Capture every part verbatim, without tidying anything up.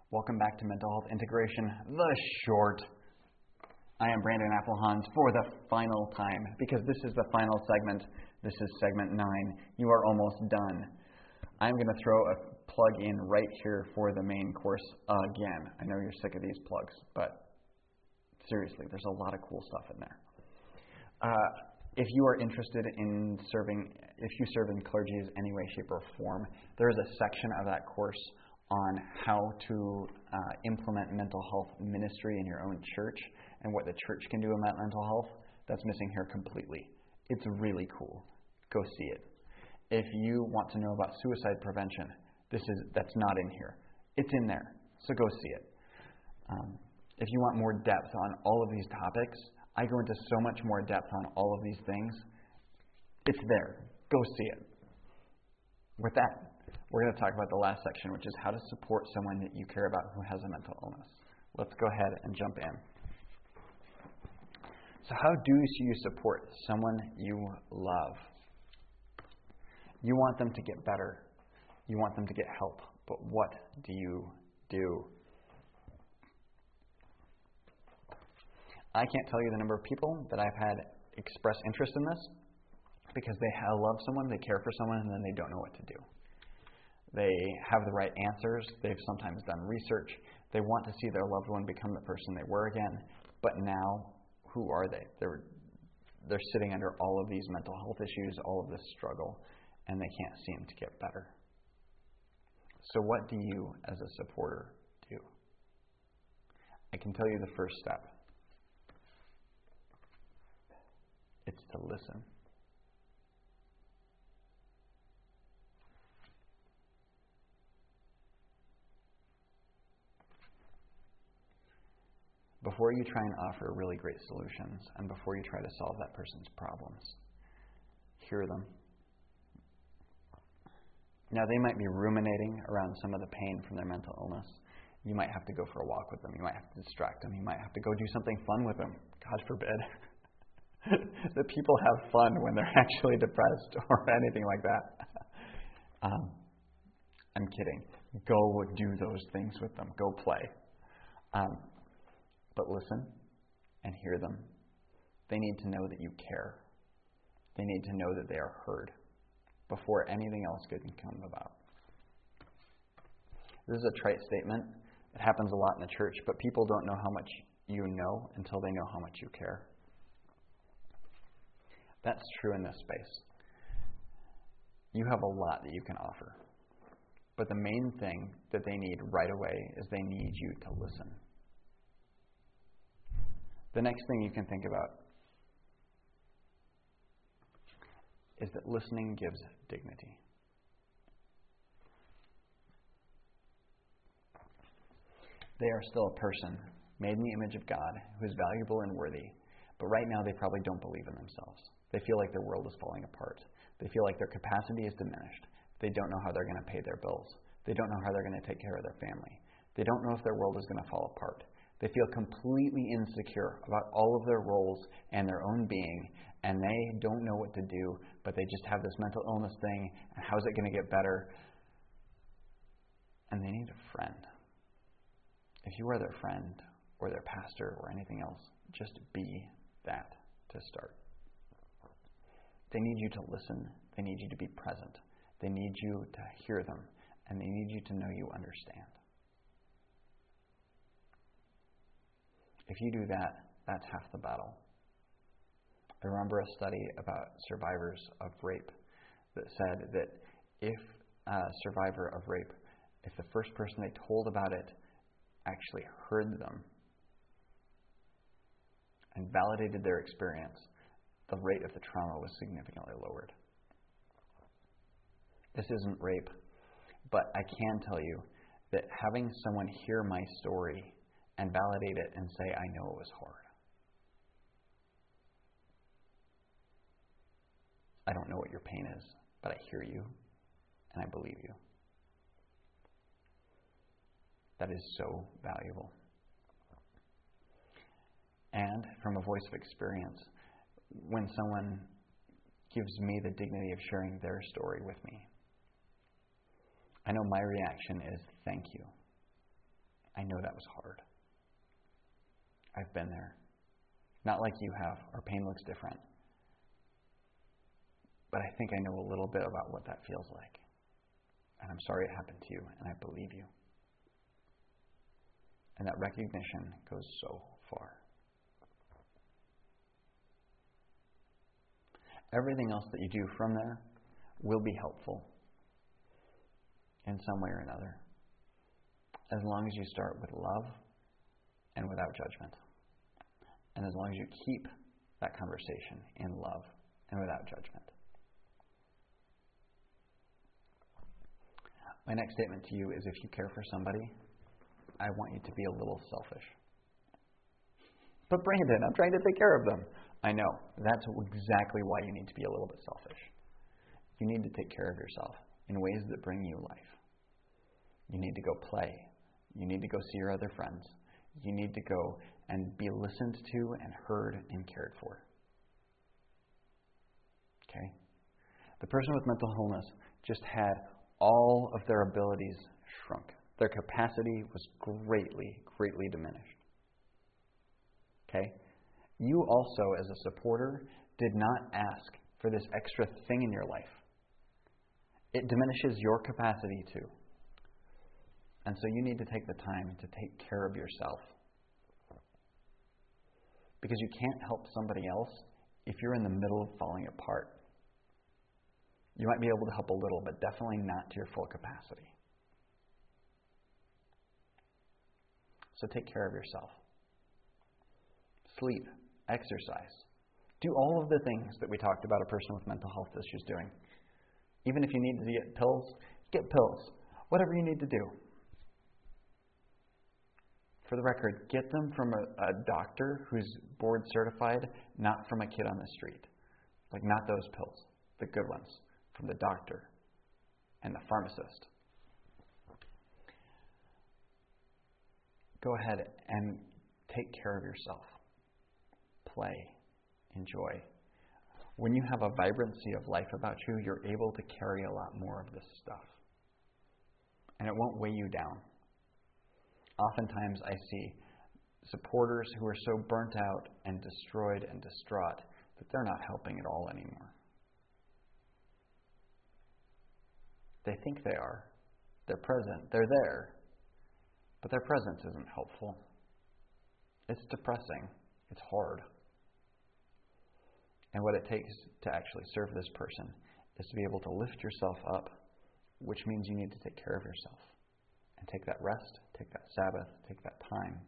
Welcome back to Mental Health Integration, the short. I am Brandon Applehans for the final time, because this is the final segment. This is segment nine. You are almost done. I'm going to throw a plug in right here for the main course again. I know you're sick of these plugs, but seriously, there's a lot of cool stuff in there. Uh, if you are interested in serving, if you serve in clergy in any way, shape, or form, there is a section of that course on how to uh, implement mental health ministry in your own church and what the church can do about mental health. That's missing here completely. It's really cool. Go see it. If you want to know about suicide prevention, this is that's not in here. It's in there, so go see it. Um, if you want more depth on all of these topics, I go into so much more depth on all of these things. It's there. Go see it. With that, we're going to talk about the last section, which is how to support someone that you care about who has a mental illness. Let's go ahead and jump in. So how do you support someone you love? You want them to get better. You want them to get help. But what do you do? I can't tell you the number of people that I've had express interest in this because they love someone, they care for someone, and then they don't know what to do. They have the right answers. They've sometimes done research. They want to see their loved one become the person they were again. But now, who are they? They're, they're sitting under all of these mental health issues, all of this struggle, and they can't seem to get better. So what do you, as a supporter, do? I can tell you the first step. It's to listen. Before you try and offer really great solutions, and before you try to solve that person's problems, hear them. Now, they might be ruminating around some of the pain from their mental illness. You might have to go for a walk with them. You might have to distract them. You might have to go do something fun with them. God forbid that people have fun when they're actually depressed or anything like that. um, I'm kidding. Go do those things with them. Go play. Um, But listen and hear them. They need to know that you care. They need to know that they are heard before anything else can come about. This is a trite statement. It happens a lot in the church, but people don't know how much you know until they know how much you care. That's true in this space. You have a lot that you can offer. But the main thing that they need right away is they need you to listen. The next thing you can think about is that listening gives dignity. They are still a person made in the image of God who is valuable and worthy, but right now they probably don't believe in themselves. They feel like their world is falling apart. They feel like their capacity is diminished. They don't know how they're going to pay their bills. They don't know how they're going to take care of their family. They don't know if their world is going to fall apart. They feel completely insecure about all of their roles and their own being, and they don't know what to do, but they just have this mental illness thing, and how's it going to get better? And they need a friend. If you are their friend or their pastor or anything else, just be that to start. They need you to listen. They need you to be present. They need you to hear them, and they need you to know you understand. If you do that, that's half the battle. I remember a study about survivors of rape that said that if a survivor of rape, if the first person they told about it actually heard them and validated their experience, the rate of the trauma was significantly lowered. This isn't rape, but I can tell you that having someone hear my story and validate it and say, I know it was hard. I don't know what your pain is, but I hear you and I believe you. That is so valuable. And from a voice of experience, when someone gives me the dignity of sharing their story with me, I know my reaction is thank you. I know that was hard. I've been there. Not like you have. Our pain looks different. But I think I know a little bit about what that feels like. And I'm sorry it happened to you, and I believe you. And that recognition goes so far. Everything else that you do from there will be helpful in some way or another, as long as you start with love and without judgment. And as long as you keep that conversation in love and without judgment. My next statement to you is, if you care for somebody, I want you to be a little selfish. But Brandon, I'm trying to take care of them. I know. That's exactly why you need to be a little bit selfish. You need to take care of yourself in ways that bring you life. You need to go play. You need to go see your other friends. You need to go and be listened to and heard and cared for. Okay? The person with mental illness just had all of their abilities shrunk. Their capacity was greatly, greatly diminished. Okay? You also, as a supporter, did not ask for this extra thing in your life. It diminishes your capacity too. And so you need to take the time to take care of yourself. Because you can't help somebody else if you're in the middle of falling apart. You might be able to help a little, but definitely not to your full capacity. So take care of yourself. Sleep. Exercise. Do all of the things that we talked about a person with mental health issues doing. Even if you need to get pills, get pills. Whatever you need to do. For the record, get them from a, a doctor who's board certified, not from a kid on the street. Like, not those pills. The good ones. From the doctor and the pharmacist. Go ahead and take care of yourself. Play. Enjoy. When you have a vibrancy of life about you, you're able to carry a lot more of this stuff. And it won't weigh you down. Oftentimes I see supporters who are so burnt out and destroyed and distraught that they're not helping at all anymore. They think they are. They're present. They're there. But their presence isn't helpful. It's depressing. It's hard. And what it takes to actually serve this person is to be able to lift yourself up, which means you need to take care of yourself. And take that rest, take that Sabbath, take that time.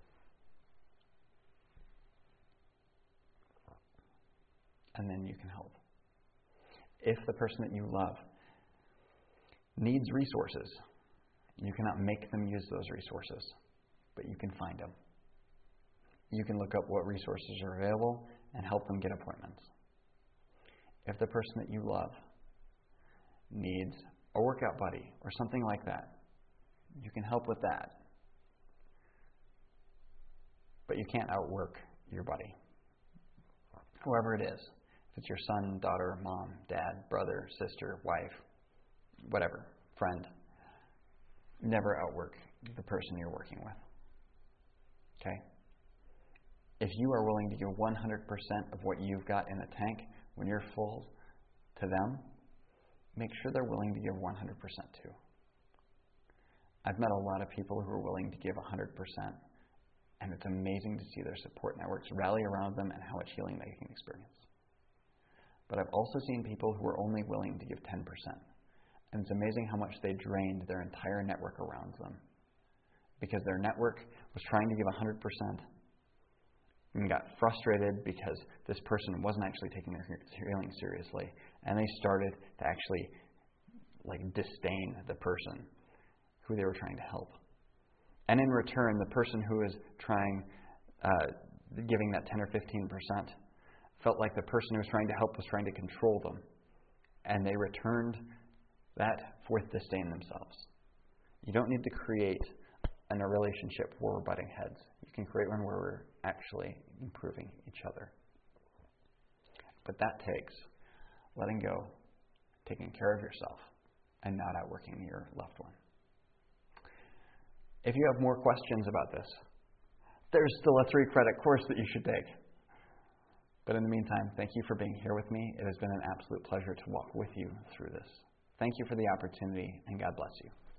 And then you can help. If the person that you love needs resources, you cannot make them use those resources, but you can find them. You can look up what resources are available and help them get appointments. If the person that you love needs a workout buddy or something like that, you can help with that. But you can't outwork your buddy. Whoever it is. If it's your son, daughter, mom, dad, brother, sister, wife, whatever, friend. Never outwork the person you're working with. Okay? If you are willing to give one hundred percent of what you've got in the tank when you're full to them, make sure they're willing to give one hundred percent too. I've met a lot of people who are willing to give one hundred percent, and it's amazing to see their support networks rally around them and how much healing they can experience. But I've also seen people who are only willing to give ten percent, and it's amazing how much they drained their entire network around them, because their network was trying to give one hundred percent and got frustrated because this person wasn't actually taking their healing seriously, and they started to actually like disdain the person who they were trying to help. And in return, the person who was trying, uh, giving that ten or fifteen percent, felt like the person who was trying to help was trying to control them, and they returned that with disdain themselves. You don't need to create in a relationship where we're butting heads. You can create one where we're actually improving each other. But that takes letting go, taking care of yourself, and not outworking your loved one. If you have more questions about this, there's still a three-credit course that you should take. But in the meantime, thank you for being here with me. It has been an absolute pleasure to walk with you through this. Thank you for the opportunity, and God bless you.